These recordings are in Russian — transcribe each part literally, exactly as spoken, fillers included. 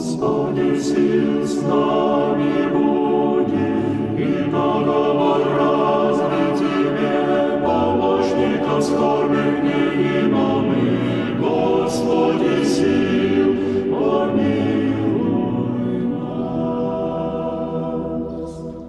Господи, сил с нами буди, и договор разве Тебе, помощника скорбных дней мы, Господи, сил, помилуй нас.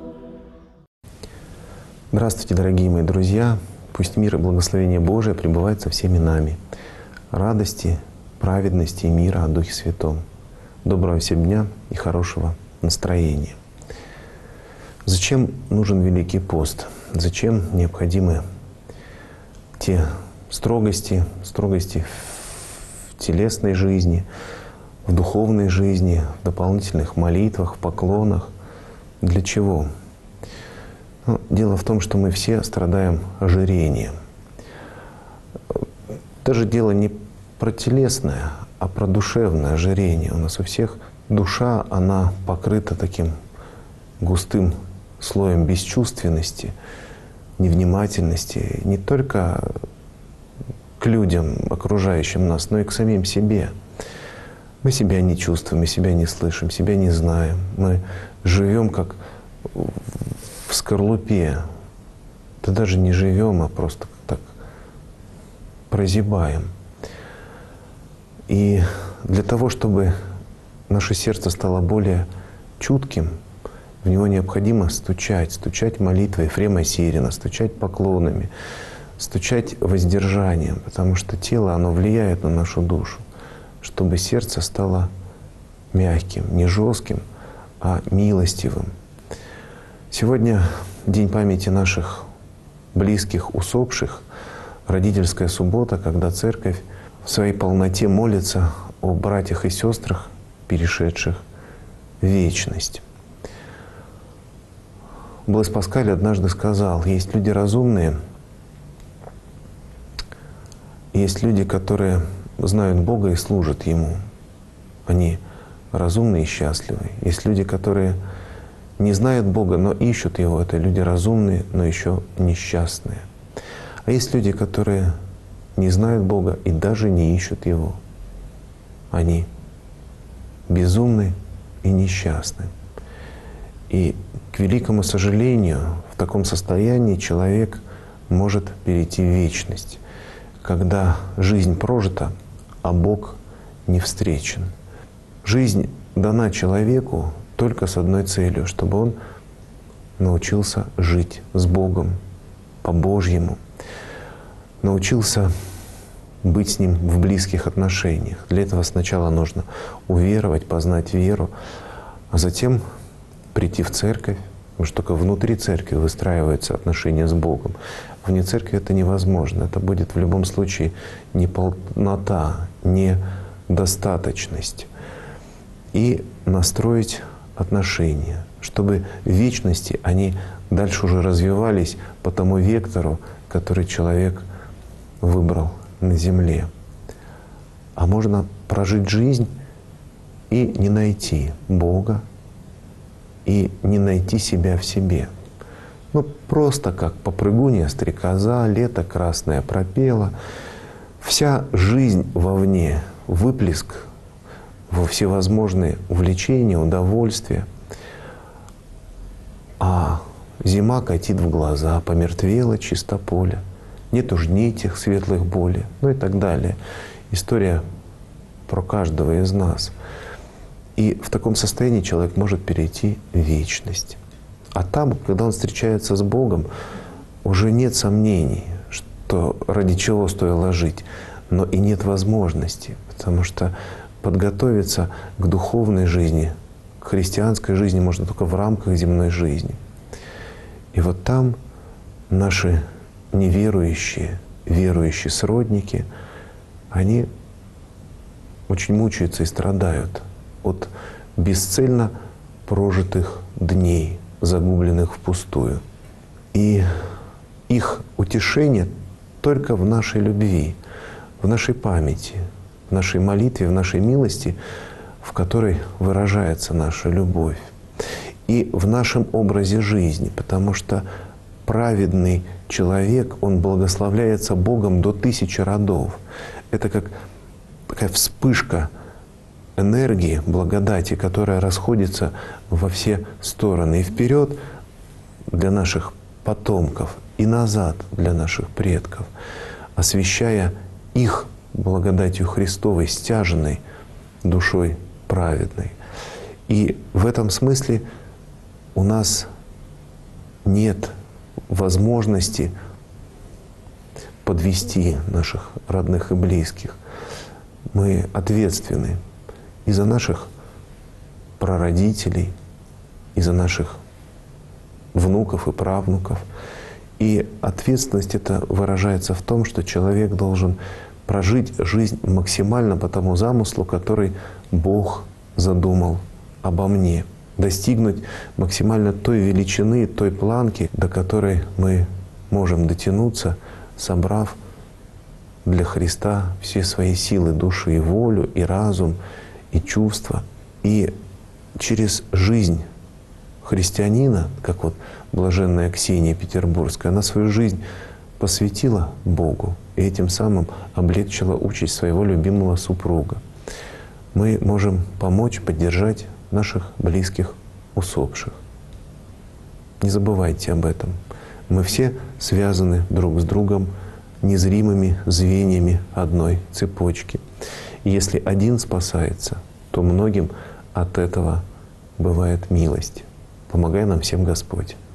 Здравствуйте, дорогие мои друзья! Пусть мир и благословение Божие пребывает со всеми нами. Радости, праведности и мира о Духе Святом. Доброго всем дня и хорошего настроения. Зачем нужен Великий пост? Зачем необходимы те строгости, строгости в телесной жизни, в духовной жизни, в дополнительных молитвах, в поклонах? Для чего? Ну, дело в том, что мы все страдаем ожирением. Даже дело не про телесное, а про душевное ожирение. У нас у всех душа, она покрыта таким густым слоем бесчувственности, невнимательности не только к людям, окружающим нас, но и к самим себе. Мы себя не чувствуем, мы себя не слышим, себя не знаем. Мы живем как в скорлупе. Да даже не живем, а просто так прозябаем. И для того, чтобы наше сердце стало более чутким, в него необходимо стучать, стучать молитвой Ефрема Сирина, стучать поклонами, стучать воздержанием, потому что тело, оно влияет на нашу душу, чтобы сердце стало мягким, не жестким, а милостивым. Сегодня день памяти наших близких, усопших, родительская суббота, когда Церковь в своей полноте молится о братьях и сестрах, перешедших в вечность. Блэс Паскаль однажды сказал: есть люди разумные, есть люди, которые знают Бога и служат Ему. Они разумны и счастливы. Есть люди, которые не знают Бога, но ищут Его. Это люди разумные, но еще несчастные. А есть люди, которые не знают Бога и даже не ищут Его. Они безумны и несчастны. И, к великому сожалению, в таком состоянии человек может перейти в вечность, когда жизнь прожита, а Бог не встречен. Жизнь дана человеку только с одной целью, чтобы он научился жить с Богом по-божьему, научился быть с Ним в близких отношениях. Для этого сначала нужно уверовать, познать веру, а затем прийти в церковь, потому что только внутри церкви выстраиваются отношения с Богом. Вне церкви это невозможно. Это будет в любом случае неполнота, недостаточность. И настроить отношения, чтобы в вечности они дальше уже развивались по тому вектору, который человек выбрал на земле. А можно прожить жизнь и не найти Бога, и не найти себя в себе. Ну, просто как попрыгунья, стрекоза, лето красное пропела. Вся жизнь вовне, выплеск во всевозможные увлечения, удовольствия. А зима катит в глаза, помертвело чисто поле. Нет уж дней тех светлых боли, ну и так далее. История про каждого из нас. И в таком состоянии человек может перейти в вечность. А там, когда он встречается с Богом, уже нет сомнений, что ради чего стоило жить, но и нет возможности, потому что подготовиться к духовной жизни, к христианской жизни можно только в рамках земной жизни. И вот там наши неверующие, верующие сродники, они очень мучаются и страдают от бесцельно прожитых дней, загубленных впустую. И их утешение только в нашей любви, в нашей памяти, в нашей молитве, в нашей милости, в которой выражается наша любовь. И в нашем образе жизни, потому что праведный человек, он благословляется Богом до тысячи родов. Это как такая вспышка энергии, благодати, которая расходится во все стороны. И вперед для наших потомков, и назад для наших предков, освящая их благодатью Христовой, стяженной душой праведной. И в этом смысле у нас нет возможности подвести наших родных и близких. Мы ответственны и за наших прародителей, и за наших внуков и правнуков. И ответственность эта выражается в том, что человек должен прожить жизнь максимально по тому замыслу, который Бог задумал обо мне. Достигнуть максимально той величины, той планки, до которой мы можем дотянуться, собрав для Христа все свои силы души и волю, и разум, и чувства. И через жизнь христианина, как вот блаженная Ксения Петербургская, она свою жизнь посвятила Богу и этим самым облегчила участь своего любимого супруга. Мы можем помочь, поддержать наших близких усопших. Не забывайте об этом. Мы все связаны друг с другом незримыми звеньями одной цепочки. И если один спасается, то многим от этого бывает милость. Помогай нам всем Господь.